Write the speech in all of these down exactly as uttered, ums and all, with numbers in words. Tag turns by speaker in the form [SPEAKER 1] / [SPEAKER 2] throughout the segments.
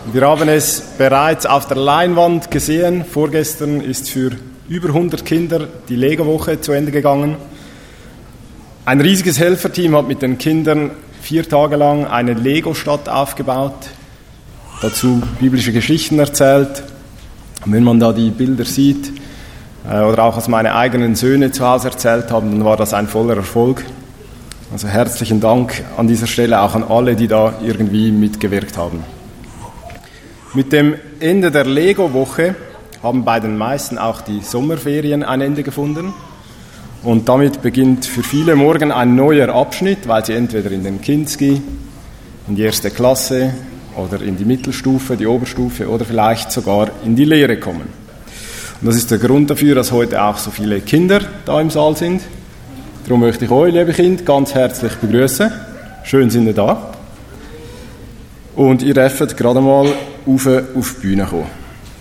[SPEAKER 1] Wir haben es bereits auf der Leinwand gesehen. Vorgestern ist für über hundert Kinder die Lego-Woche zu Ende gegangen. Ein riesiges Helferteam hat mit den Kindern vier Tage lang eine Lego-Stadt aufgebaut, dazu biblische Geschichten erzählt. Und wenn man da die Bilder sieht, äh, oder auch als meine eigenen Söhne zu Hause erzählt haben, dann war das ein voller Erfolg. Also herzlichen Dank an dieser Stelle auch an alle, die da irgendwie mitgewirkt haben. Mit dem Ende der Lego-Woche haben bei den meisten auch die Sommerferien ein Ende gefunden. Und damit beginnt für viele morgen ein neuer Abschnitt, weil sie entweder in den Kinski, in die erste Klasse oder in die Mittelstufe, die Oberstufe oder vielleicht sogar in die Lehre kommen. Und das ist der Grund dafür, dass heute auch so viele Kinder da im Saal sind. Darum möchte ich euch, liebe Kinder, ganz herzlich begrüßen. Schön sind ihr da. Und ihr dürft gerade mal auf, auf die Bühne kommen.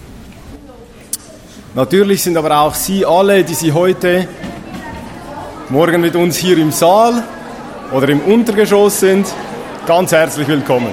[SPEAKER 1] Natürlich sind aber auch Sie alle, die Sie heute morgen mit uns hier im Saal oder im Untergeschoss sind, ganz herzlich willkommen.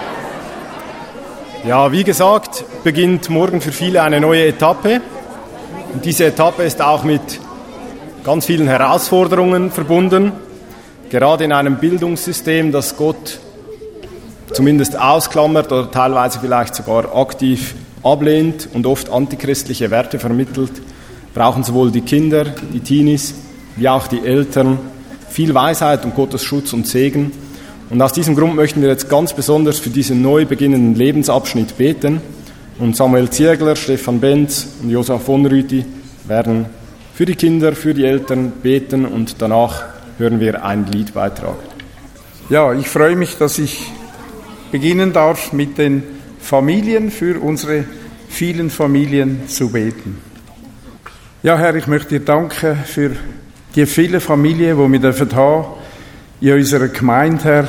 [SPEAKER 1] Ja, wie gesagt, beginnt morgen für viele eine neue Etappe. Und diese Etappe ist auch mit ganz vielen Herausforderungen verbunden. Gerade in einem Bildungssystem, das Gott zumindest ausklammert oder teilweise vielleicht sogar aktiv ablehnt und oft antichristliche Werte vermittelt, brauchen sowohl die Kinder, die Teenies, wie auch die Eltern viel Weisheit und Gottes Schutz und Segen. Und aus diesem Grund möchten wir jetzt ganz besonders für diesen neu beginnenden Lebensabschnitt beten. Und Samuel Ziegler, Stefan Benz und Josef von Rüthi werden für die Kinder, für die Eltern beten und danach hören wir einen Liedbeitrag.
[SPEAKER 2] Ja, ich freue mich, dass ich beginnen darf, mit den Familien, für unsere vielen Familien zu beten. Ja, Herr, ich möchte dir danken für die vielen Familien, die wir dürfen haben in unserer Gemeinde, Herr.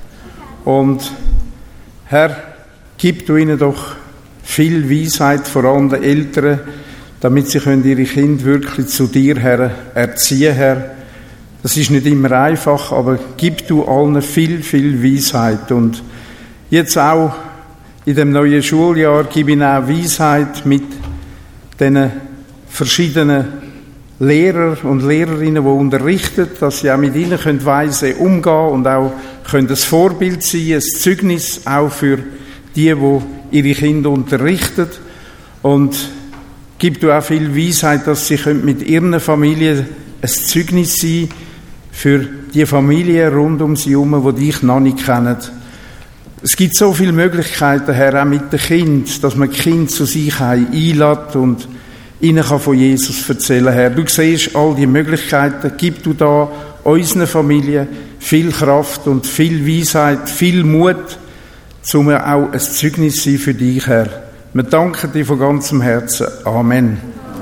[SPEAKER 2] Und Herr, gib du ihnen doch viel Weisheit, vor allem den Eltern, damit sie können ihre Kinder wirklich zu dir, Herr, erziehen, Herr. Das ist nicht immer einfach, aber gib du allen viel, viel Weisheit. Und jetzt auch in dem neuen Schuljahr gib ihnen auch Weisheit mit den verschiedenen Lehrern und Lehrerinnen, die unterrichten, dass sie auch mit ihnen können weise umgehen und auch können ein Vorbild sein, ein Zeugnis auch für die, die ihre Kinder unterrichten. Und gib du auch viel Weisheit, dass sie mit ihren Familien ein Zeugnis sein für die Familien rund um sie herum, die dich noch nicht kennen. Es gibt so viele Möglichkeiten, Herr, auch mit den Kindern, dass man die Kinder zu sich einlädt und ihnen kann von Jesus erzählen, Herr. Du siehst all die Möglichkeiten. Gib du da unseren Familien viel Kraft und viel Weisheit, viel Mut, um auch ein Zeugnis zu sein für dich, Herr. Wir danken dir von ganzem Herzen. Amen.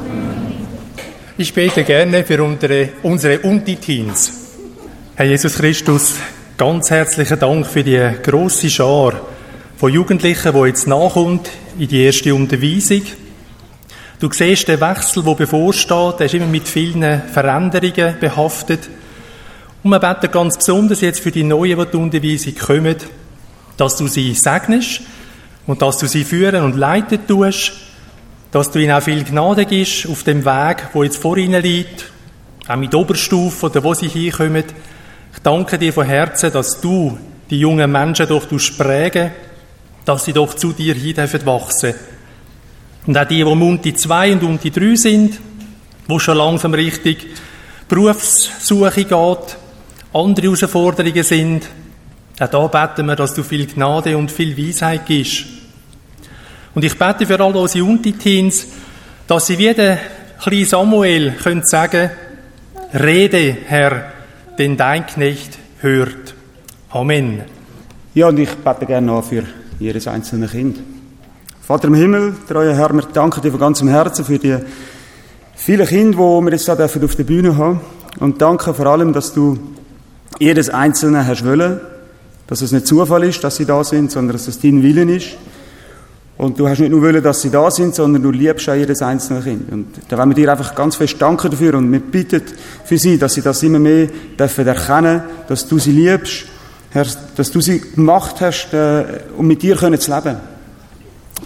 [SPEAKER 3] Ich bete gerne für unsere, unsere Unti-Teens. Herr Jesus Christus, ganz herzlichen Dank für die grosse Schar von Jugendlichen, die jetzt nachkommt in die erste Unterweisung. Du siehst den Wechsel, der bevorsteht, der ist immer mit vielen Veränderungen behaftet. Und wir beten ganz besonders jetzt für die Neuen, die die Unterweisung kommen, dass du sie segnest und dass du sie führen und leiten tust, dass du ihnen auch viel Gnade gibst auf dem Weg, der jetzt vor ihnen liegt, auch mit Oberstufe oder wo sie hinkommen. Ich danke dir von Herzen, dass du die jungen Menschen doch prägen, dass sie doch zu dir hin dürfen wachsen. Und auch die, die um Unti zwei und Unti drei sind, wo schon langsam richtig Berufssuche geht, andere Herausforderungen sind, auch da beten wir, dass du viel Gnade und viel Weisheit gibst. Und ich bete für all unsere Unti-Teens, dass sie wie der kleine Samuel können sagen, rede, Herr, denn dein Knecht hört. Amen.
[SPEAKER 4] Ja, und ich bete gerne noch für jedes einzelne Kind. Vater im Himmel, treuer Herr, wir danken dir von ganzem Herzen für die vielen Kinder, die wir jetzt da auf der Bühne haben. Und danke vor allem, dass du jedes Einzelne hast wollen, dass es nicht Zufall ist, dass sie da sind, sondern dass es dein Wille ist. Und du hast nicht nur wollen, dass sie da sind, sondern du liebst auch jedes einzelne Kind. Und da wollen wir dir einfach ganz fest danken dafür und wir bitten für sie, dass sie das immer mehr dürfen erkennen, dass du sie liebst, Herr, dass du sie gemacht hast, um mit dir zu leben.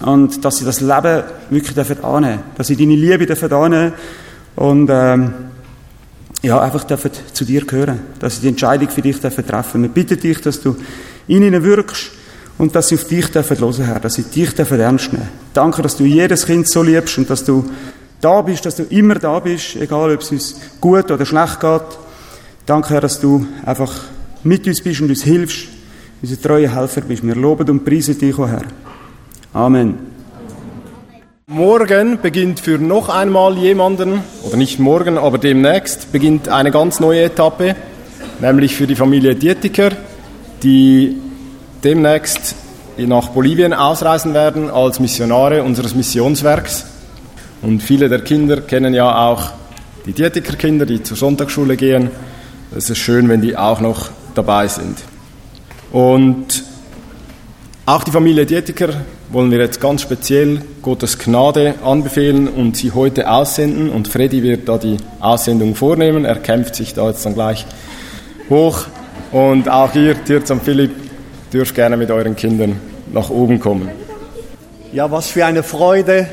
[SPEAKER 4] und dass sie das Leben wirklich dürfen annehmen, dass sie deine Liebe dürfen annehmen und ähm, ja, einfach dürfen zu dir gehören, dass sie die Entscheidung für dich dürfen treffen. Wir bitten dich, dass du in ihnen wirkst und dass sie auf dich dürfen hören, Herr, dass sie dich dürfen ernst nehmen. Danke, dass du jedes Kind so liebst und dass du da bist, dass du immer da bist, egal ob es uns gut oder schlecht geht. Danke, Herr, dass du einfach mit uns bist und uns hilfst, unser treuer Helfer bist. Wir loben und preisen dich, o Herr. Amen.
[SPEAKER 1] Morgen beginnt für noch einmal jemanden, oder nicht morgen, aber demnächst, beginnt eine ganz neue Etappe, nämlich für die Familie Dietiker, die demnächst nach Bolivien ausreisen werden als Missionare unseres Missionswerks. Und viele der Kinder kennen ja auch die Dietiker-Kinder, die zur Sonntagsschule gehen. Es ist schön, wenn die auch noch dabei sind. Und auch die Familie Dietiker wollen wir jetzt ganz speziell Gottes Gnade anbefehlen und sie heute aussenden. Und Freddy wird da die Aussendung vornehmen. Er kämpft sich da jetzt dann gleich hoch. Und auch ihr, Tirza und Philipp, dürft gerne mit euren Kindern nach oben kommen.
[SPEAKER 5] Ja, was für eine Freude.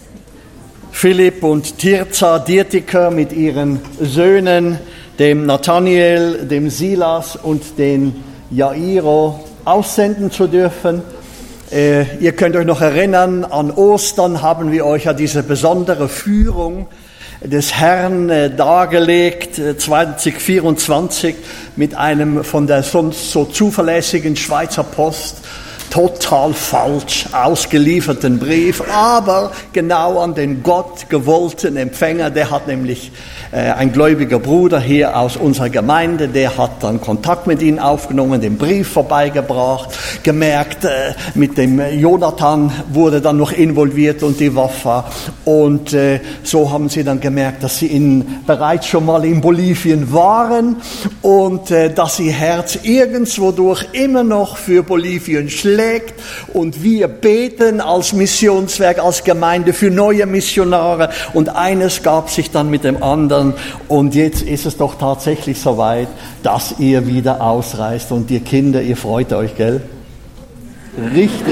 [SPEAKER 5] Philipp und Tirza Dietiker mit ihren Söhnen, dem Nathaniel, dem Silas und den Jairo aussenden zu dürfen. Äh, ihr könnt euch noch erinnern, an Ostern haben wir euch ja diese besondere Führung des Herrn äh, dargelegt, äh, zwanzig vierundzwanzig, mit einem von der sonst so zuverlässigen Schweizer Post total falsch ausgelieferten Brief, aber genau an den Gott gewollten Empfänger. Der hat nämlich äh, ein gläubiger Bruder hier aus unserer Gemeinde, der hat dann Kontakt mit ihnen aufgenommen, den Brief vorbeigebracht, gemerkt, äh, mit dem Jonathan wurde dann noch involviert und die Wafa, und äh, so haben sie dann gemerkt, dass sie in, bereits schon mal in Bolivien waren und äh, dass ihr Herz irgendwo durch immer noch für Bolivien schlägt. Und wir beten als Missionswerk, als Gemeinde für neue Missionare. Und eines gab sich dann mit dem anderen. Und jetzt ist es doch tatsächlich soweit, dass ihr wieder ausreist. Und ihr Kinder, ihr freut euch, gell? Richtig.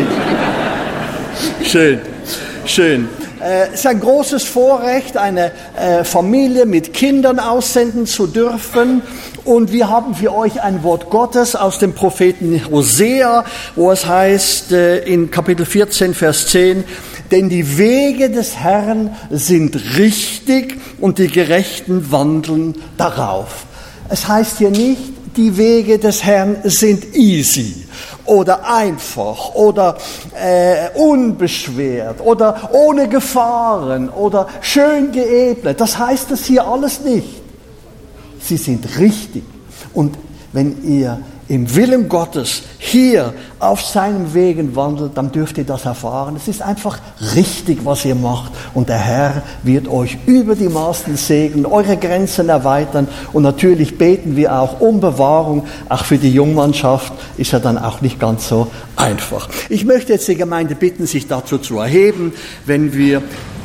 [SPEAKER 5] Schön, schön. Es ist ein großes Vorrecht, eine äh, Familie mit Kindern aussenden zu dürfen. Und wir haben für euch ein Wort Gottes aus dem Propheten Hosea, wo es heißt äh, in Kapitel vierzehn, Vers zehn, denn die Wege des Herrn sind richtig und die Gerechten wandeln darauf. Es heißt hier nicht, die Wege des Herrn sind easy oder einfach oder äh, unbeschwert oder ohne Gefahren oder schön geebnet. Das heißt es hier alles nicht. Sie sind richtig. Und wenn ihr im Willen Gottes hier auf seinen Wegen wandelt, dann dürft ihr das erfahren. Es ist einfach richtig, was ihr macht. Und der Herr wird euch über die Maßen segnen, eure Grenzen erweitern. Und natürlich beten wir auch um Bewahrung. Auch für die Jungmannschaft ist ja dann auch nicht ganz so einfach. Ich möchte jetzt die Gemeinde bitten, sich dazu zu erheben, wenn wir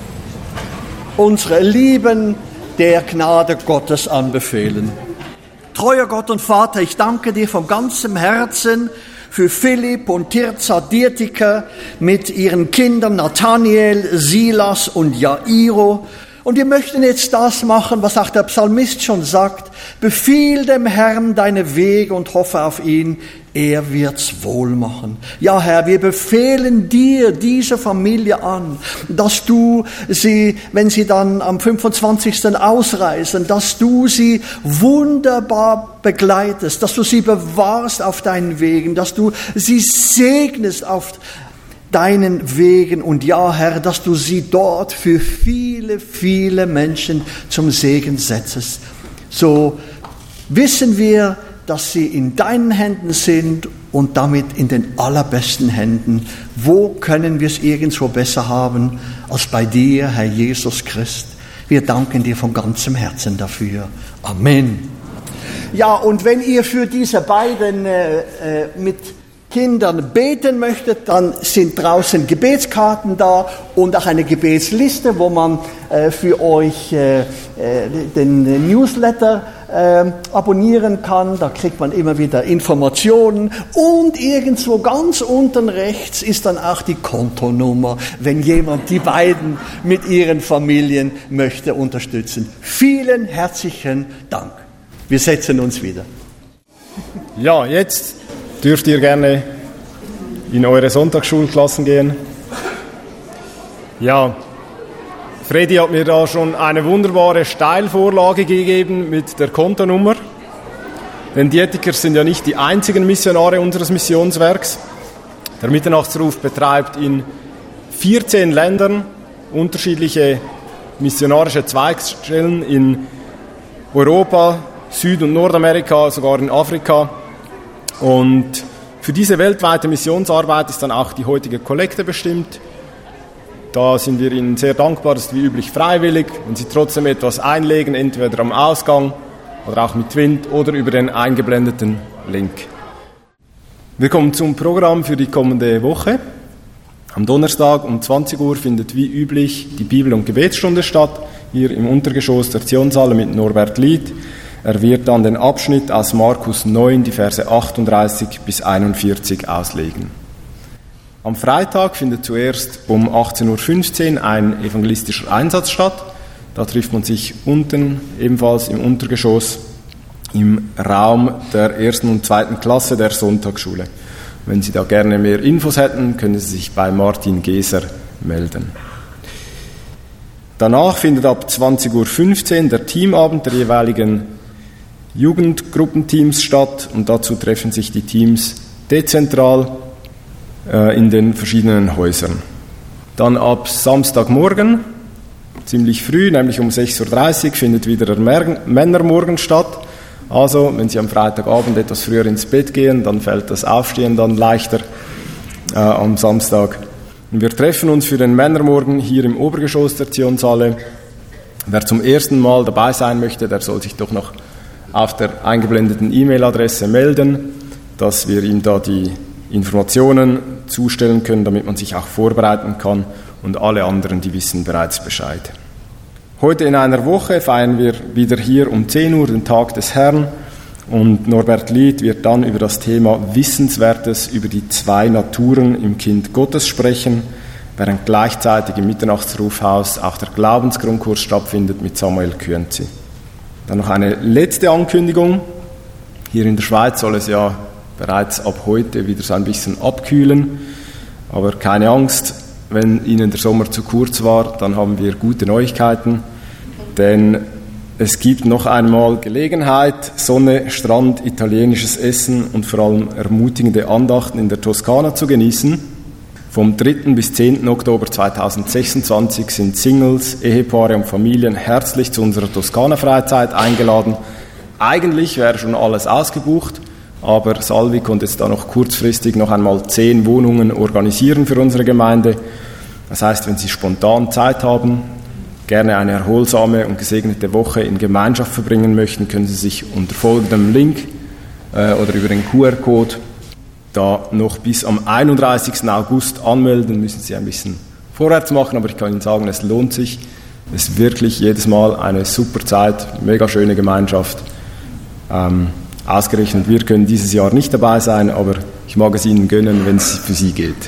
[SPEAKER 5] unsere Lieben der Gnade Gottes anbefehlen. Treuer Gott und Vater, ich danke dir von ganzem Herzen für Philipp und Tirza Dietiker mit ihren Kindern Nathaniel, Silas und Jairo. Und wir möchten jetzt das machen, was auch der Psalmist schon sagt. Befiehl dem Herrn deine Wege und hoffe auf ihn. Er wird's wohl machen. Ja, Herr, wir befehlen dir diese Familie an, dass du sie, wenn sie dann am fünfundzwanzigsten ausreisen, dass du sie wunderbar begleitest, dass du sie bewahrst auf deinen Wegen, dass du sie segnest auf deinen Wegen. Und ja, Herr, dass du sie dort für viele, viele Menschen zum Segen setzt. So wissen wir, dass sie in deinen Händen sind und damit in den allerbesten Händen. Wo können wir es irgendwo besser haben als bei dir, Herr Jesus Christ? Wir danken dir von ganzem Herzen dafür. Amen. Ja, und wenn ihr für diese beiden äh, äh, mit Kindern beten möchtet, dann sind draußen Gebetskarten da und auch eine Gebetsliste, wo man äh, für euch äh, den Newsletter äh, abonnieren kann. Da kriegt man immer wieder Informationen. Und irgendwo ganz unten rechts ist dann auch die Kontonummer, wenn jemand die beiden mit ihren Familien möchte unterstützen. Vielen herzlichen Dank. Wir setzen uns wieder.
[SPEAKER 1] Ja, jetzt dürft ihr gerne in eure Sonntagsschulklassen gehen. Ja, Freddy hat mir da schon eine wunderbare Steilvorlage gegeben mit der Kontonummer. Denn die Dietiker sind ja nicht die einzigen Missionare unseres Missionswerks. Der Mitternachtsruf betreibt in vierzehn Ländern unterschiedliche missionarische Zweigstellen in Europa, Süd- und Nordamerika, sogar in Afrika. Und für diese weltweite Missionsarbeit ist dann auch die heutige Kollekte bestimmt. Da sind wir Ihnen sehr dankbar, das ist wie üblich freiwillig. Wenn Sie trotzdem etwas einlegen, entweder am Ausgang oder auch mit Twint oder über den eingeblendeten Link. Wir kommen zum Programm für die kommende Woche. Am Donnerstag um zwanzig Uhr findet wie üblich die Bibel- und Gebetsstunde statt, hier im Untergeschoss der Zionshalle mit Norbert Lied. Er wird dann den Abschnitt aus Markus neun, die Verse achtunddreißig bis einundvierzig auslegen. Am Freitag findet zuerst um achtzehn Uhr fünfzehn ein evangelistischer Einsatz statt. Da trifft man sich unten, ebenfalls im Untergeschoss, im Raum der ersten und zweiten Klasse der Sonntagsschule. Wenn Sie da gerne mehr Infos hätten, können Sie sich bei Martin Geser melden. Danach findet ab zwanzig Uhr fünfzehn der Teamabend der jeweiligen Jugendgruppenteams statt und dazu treffen sich die Teams dezentral äh, in den verschiedenen Häusern. Dann ab Samstagmorgen, ziemlich früh, nämlich um sechs Uhr dreißig, findet wieder der Mer- Männermorgen statt. Also, wenn Sie am Freitagabend etwas früher ins Bett gehen, dann fällt das Aufstehen dann leichter äh, am Samstag. Und wir treffen uns für den Männermorgen hier im Obergeschoss der Zionshalle. Wer zum ersten Mal dabei sein möchte, der soll sich doch noch auf der eingeblendeten E-Mail-Adresse melden, dass wir ihm da die Informationen zustellen können, damit man sich auch vorbereiten kann, und alle anderen, die wissen bereits Bescheid. Heute in einer Woche feiern wir wieder hier um zehn Uhr den Tag des Herrn und Norbert Lied wird dann über das Thema Wissenswertes über die zwei Naturen im Kind Gottes sprechen, während gleichzeitig im Mitternachtsrufhaus auch der Glaubensgrundkurs stattfindet mit Samuel Kürnzi. Dann noch eine letzte Ankündigung. Hier in der Schweiz soll es ja bereits ab heute wieder so ein bisschen abkühlen. Aber keine Angst, wenn Ihnen der Sommer zu kurz war, dann haben wir gute Neuigkeiten. Denn es gibt noch einmal Gelegenheit, Sonne, Strand, italienisches Essen und vor allem ermutigende Andachten in der Toskana zu genießen. Vom dritten bis zehnten Oktober zweitausendsechsundzwanzig sind Singles, Ehepaare und Familien herzlich zu unserer Toskana-Freizeit eingeladen. Eigentlich wäre schon alles ausgebucht, aber Salvi konnte jetzt da noch kurzfristig noch einmal zehn Wohnungen organisieren für unsere Gemeinde. Das heißt, wenn Sie spontan Zeit haben, gerne eine erholsame und gesegnete Woche in Gemeinschaft verbringen möchten, können Sie sich unter folgendem Link äh, oder über den Q R-Code da noch bis am einunddreißigsten August anmelden. Müssen Sie ein bisschen vorwärts machen, aber ich kann Ihnen sagen, es lohnt sich. Es ist wirklich jedes Mal eine super Zeit, mega schöne Gemeinschaft. Ähm, ausgerechnet, wir können dieses Jahr nicht dabei sein, aber ich mag es Ihnen gönnen, wenn es für Sie geht.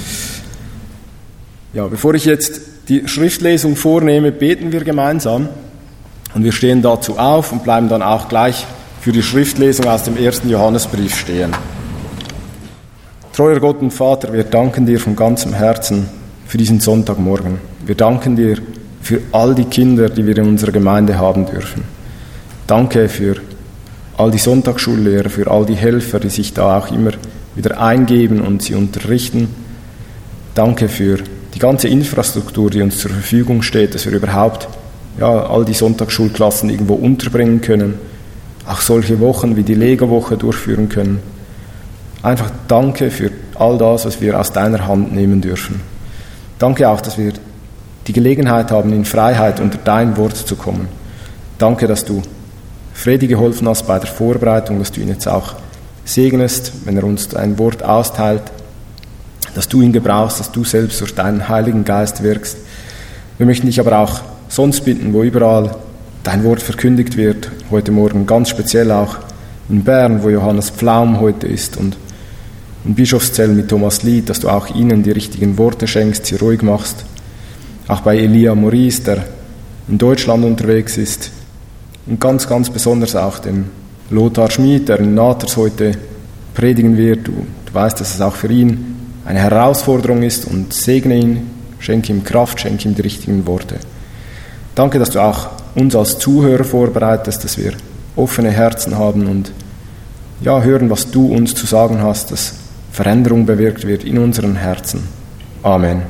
[SPEAKER 1] Ja, bevor ich jetzt die Schriftlesung vornehme, beten wir gemeinsam und wir stehen dazu auf und bleiben dann auch gleich für die Schriftlesung aus dem ersten Johannesbrief stehen. Treuer Gott und Vater, wir danken dir von ganzem Herzen für diesen Sonntagmorgen. Wir danken dir für all die Kinder, die wir in unserer Gemeinde haben dürfen. Danke für all die Sonntagsschullehrer, für all die Helfer, die sich da auch immer wieder eingeben und sie unterrichten. Danke für die ganze Infrastruktur, die uns zur Verfügung steht, dass wir überhaupt ja, all die Sonntagsschulklassen irgendwo unterbringen können, auch solche Wochen wie die Lego-Woche durchführen können. Einfach danke für all das, was wir aus deiner Hand nehmen dürfen. Danke auch, dass wir die Gelegenheit haben, in Freiheit unter dein Wort zu kommen. Danke, dass du Fredi geholfen hast bei der Vorbereitung, dass du ihn jetzt auch segnest, wenn er uns dein Wort austeilt, dass du ihn gebrauchst, dass du selbst durch deinen Heiligen Geist wirkst. Wir möchten dich aber auch sonst bitten, wo überall dein Wort verkündigt wird, heute Morgen ganz speziell auch in Bern, wo Johannes Pflaum heute ist, und in Bischofszell mit Thomas Lied, dass du auch ihnen die richtigen Worte schenkst, sie ruhig machst. Auch bei Elia Maurice, der in Deutschland unterwegs ist, und ganz, ganz besonders auch dem Lothar Schmid, der in Nathers heute predigen wird. Du, du weißt, dass es auch für ihn eine Herausforderung ist, und segne ihn, schenke ihm Kraft, schenke ihm die richtigen Worte. Danke, dass du auch uns als Zuhörer vorbereitest, dass wir offene Herzen haben und ja, hören, was du uns zu sagen hast, dass Veränderung bewirkt wird in unseren Herzen. Amen.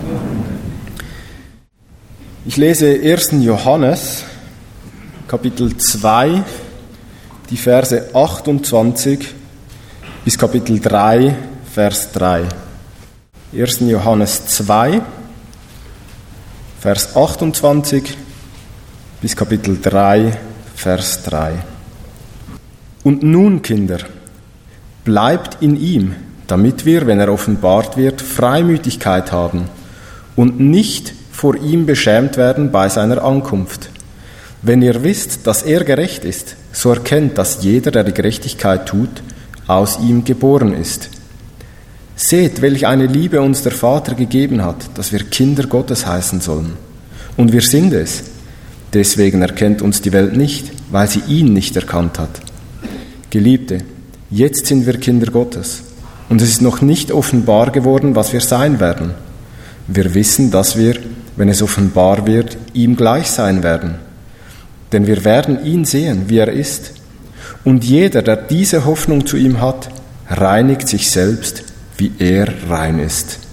[SPEAKER 1] Ich lese ersten Johannes, Kapitel zwei, die Verse achtundzwanzig bis Kapitel drei, Vers drei. ersten Johannes zwei, Vers achtundzwanzig bis Kapitel drei, Vers drei. Und nun, Kinder, bleibt in ihm, damit wir, wenn er offenbart wird, Freimütigkeit haben und nicht vor ihm beschämt werden bei seiner Ankunft. Wenn ihr wisst, dass er gerecht ist, so erkennt, dass jeder, der die Gerechtigkeit tut, aus ihm geboren ist. Seht, welch eine Liebe uns der Vater gegeben hat, dass wir Kinder Gottes heißen sollen. Und wir sind es. Deswegen erkennt uns die Welt nicht, weil sie ihn nicht erkannt hat. Geliebte, jetzt sind wir Kinder Gottes, und es ist noch nicht offenbar geworden, was wir sein werden. Wir wissen, dass wir, wenn es offenbar wird, ihm gleich sein werden. Denn wir werden ihn sehen, wie er ist. Und jeder, der diese Hoffnung zu ihm hat, reinigt sich selbst, wie er rein ist.